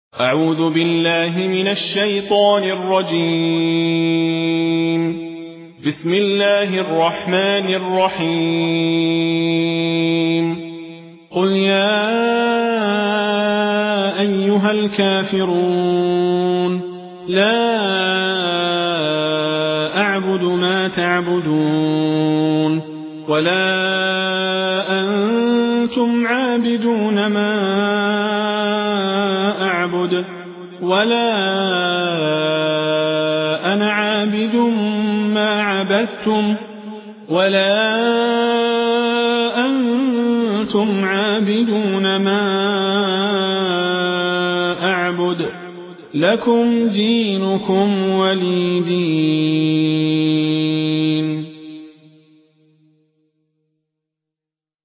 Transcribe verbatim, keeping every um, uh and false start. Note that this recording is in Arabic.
أعوذ بالله من الشيطان الرجيم. بسم الله الرحمن الرحيم. قل يا أيها الكافرون لا أعبد ما تعبدون ولا أنتم عابدون ما أعبد ولا أنا عابد ما عبدتم ولا أنتم عابدون ما أعبد لكم دينكم ولي دين.